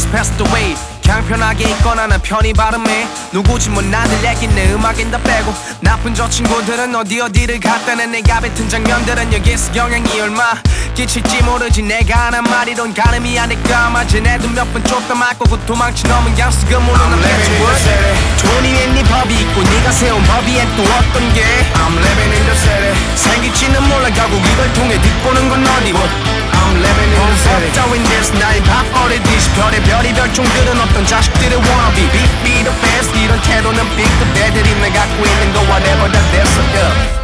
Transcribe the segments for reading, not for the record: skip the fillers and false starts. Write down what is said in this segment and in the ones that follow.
passed away. 그냥 편하게 있거나 난 편히 발음해. 누구지 뭐 나들 얘기는 음악인 다 빼고. 나쁜 저 친구들은 어디를 갔다는 내가 뱉은 장면들은 여기서 영향이 얼마 끼칠지 모르지. 내가 하는 말이론 가늠이 아닐까. 아마 쟤네도 몇 번 쫓다 맞고 그 도망치 넘은 양수가 모르는 난 패치워드. 돈이 네 법이 있고 네가 세운 법이엔 또 어떤 게 I'm living in the city. 생길지는 몰라 결국 이걸 통해 뒷보는 건 어디 I'm living in the city. 따윈 this 나의 밥버리듯이 별의 별종들은 어떤 자식들의 wannabe. Be the best 이런 태도는 B급 애들이 내 갖고 있는 거 whatever that there's a girl.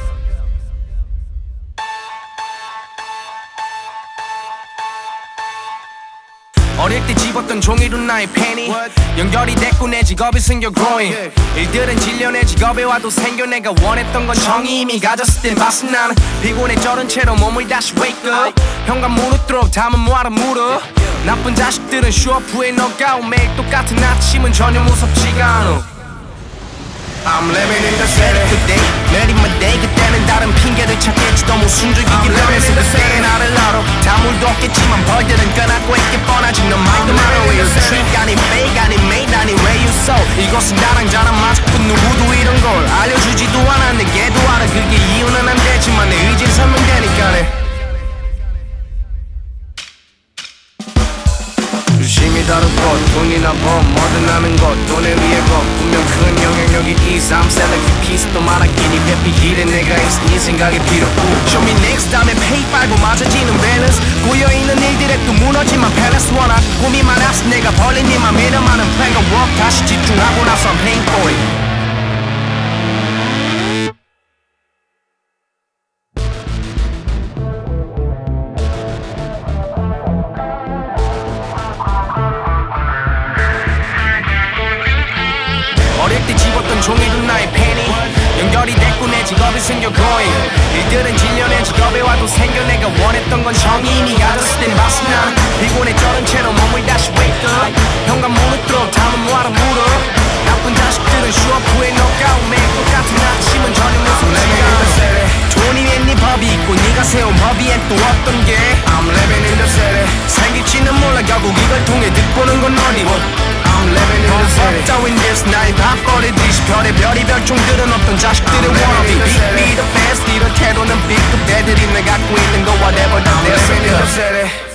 어릴 때 집었던 종이로 나의 팬이 연결이 됐고 내 직업이 생겨 growing. 일들은 질려 내 직업에 와도 생겨. 내가 원했던 건 정이 이미 가졌을 땐 봤어. 나는 피곤해 쩔은 채로 몸을 다시 wake up. 현관 무릎도록 담은 모아라 물어. 나쁜 자식들은 쉬업 후에 knockout. 매일 똑같은 아침은 전혀 무섭지가 않아. I'm living in the city. 그때 내린 my day. 그때는 다른 핑계를 찾겠지. 너무 순죽이길 원해서 그때 나를 알아. 다물도 없겠지만 벌들은 꺼놨고 있게 뻔하지. 넌 말도 말아. Real trick 아니 fake 아니 made 아니 way you so. 이것은 나랑 자랑 맞고 누구도 이런 걸 알려주지도 않아. 내게도 알아. 그게 이유는 안 되지만 내 의지를 설명되니까네. 유심히 다룰 것 돈이나 범 뭐든 하는 것 돈에 의해 것 분명 큰 영향력이 있어. I'm selling piece 또 말하기니 회피 길에 내가 있어. 네 생각이 필요 Show me next 다음에 pay 빨고 맞아지는 balance. 고여있는 일들에 또 무너지만 palace 원하 꿈이 많았어. 내가 벌린 니만 믿어마는 plan과 work 다시 집중하고 나서 I'm paying for it. 어릴 때 집었던 종이도 나의 팬이 연결이 됐고 내 직업이 생겨 growing. 일들은 질려 내 직업에 와도 생겨. 내가 원했던 건 정이 이미 가졌을 땐 봤어. 나는 피곤해 쩔은 채로 몸을 다시 wake up. 현관 무릎도록 담은 모아라 물어. 나쁜 자식들은 쉬업 후에 knockout. 매일 똑같은 아침은 전혀 무섭지가 않아. 돈이 네 법이 있고 네가 세운 법이엔 또 어떤 게 I'm living in the city. 생길지는 몰라 결국 이걸 통해 득보는 건 어디 I'm living in the city. 따윈 this 나의 밥버리듯이 별의 별종들은 어떤 자식들의 wannabe. Be the best 이런 태도는 B급 애들이 내 갖고 있는 거 whatever that there's a girl.